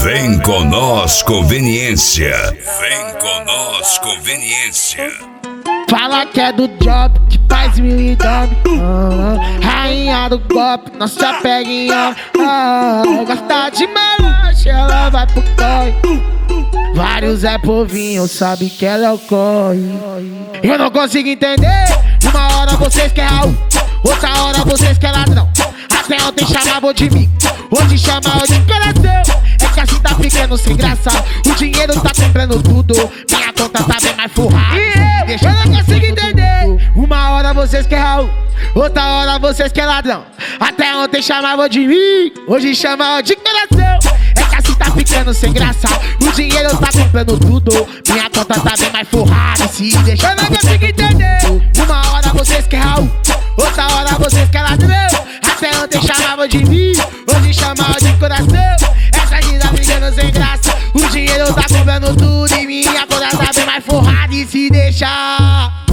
Vem com nós, conveniência. Vem com nós, conveniência. Fala que é do job, que faz mil e dobre. Rainha do golpe, não se apega em homem. Gosta de melanche, ela vai pro corre. Vários é povinho, sabe que ela é o corre. Eu não consigo entender. Uma hora vocês querem Raul, outra hora vocês querem ladrão. Até ontem chamavam de mim, hoje chamam de coração. É que assim tá ficando sem graça, o dinheiro tá comprando tudo. Minha conta tá bem mais forrada. Deixa eu não consigo entender. Uma hora vocês querem Raul, outra hora vocês querem ladrão. Até ontem chamavam de mim, hoje chamam de coração. É que assim tá ficando sem graça, o dinheiro tá comprando tudo. Minha conta tá bem mais forrada. Se deixa eu não consigo entender. Uma hora vocês querem Raul, outra hora vocês querem ladrão. Até ontem chamavam de mim, hoje chamam de coração. Essa vida ficando sem graça, o dinheiro tá comprando tudo. E minha conta tá bem mais forrada. E se deixar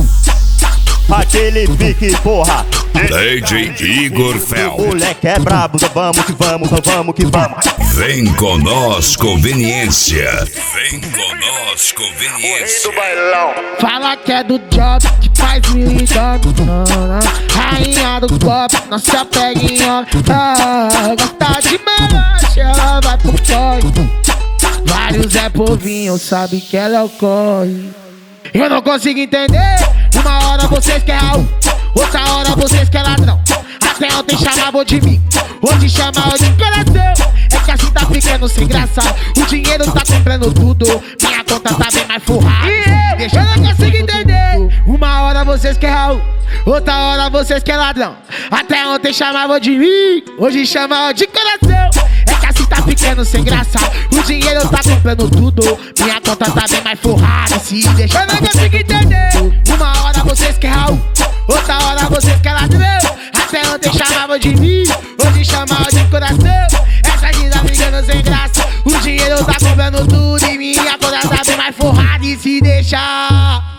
aquele pique, porra. DJ Igor Fel. O moleque é brabo, vamos que vamos, vamos que vamos. Vem com nós, conveniência. Vem com nós, conveniência. fala que é do job, que faz mil e dobre. Rainha do golpe, não se apega em homem. Gosta de melanche, ela vai pro corre. Vários é povinho, sabe que ela é o corre. Eu não consigo entender. Uma hora vocês querem Raul, outra hora vocês querem ladrão. Até ontem chamavam de mim, hoje chamam de coração. É que assim tá ficando sem graça, o dinheiro tá comprando tudo. Minha conta tá bem mais forrada. Deixa eu não consigo entender. Uma hora vocês querem Raul, outra hora vocês querem ladrão. Até ontem chamavam de mim, hoje chamam de coração. É que assim tá ficando sem graça, o dinheiro tá comprando tudo. Minha conta tá bem mais forrada. Se deixa eu não consigo entender. Uma hora vocês querem Raul, outra hora vocês querem ladrão. Até ontem chamavam de mim, hoje chamam de coração. Essa vida ficando sem graça, o dinheiro tá comprando tudo. E minha conta tá bem mais forrada. E se deixar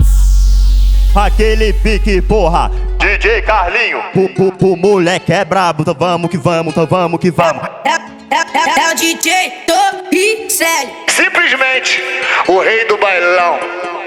aquele pique, porra. DJ Carlinho. O moleque é brabo, então vamos que vamos, então vamos que vamos. É o DJ Torricelli. Simplesmente o rei do bailão.